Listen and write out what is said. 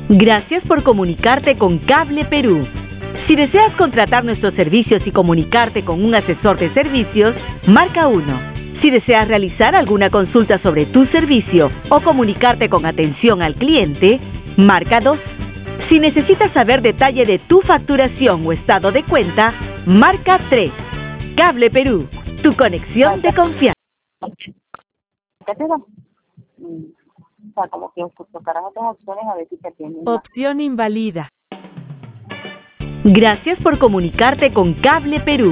Gracias por comunicarte con Cable Perú. Si deseas contratar nuestros servicios y comunicarte con un asesor de servicios, marca 1. Si deseas realizar alguna consulta sobre tu servicio o comunicarte con atención al cliente, marca 2. Si necesitas saber detalle de tu facturación o estado de cuenta, marca 3. Cable Perú, tu conexión de confianza. O sea, como que tocarás otras opciones a ver si te atienden más. Opción inválida. Gracias por comunicarte con Cable Perú.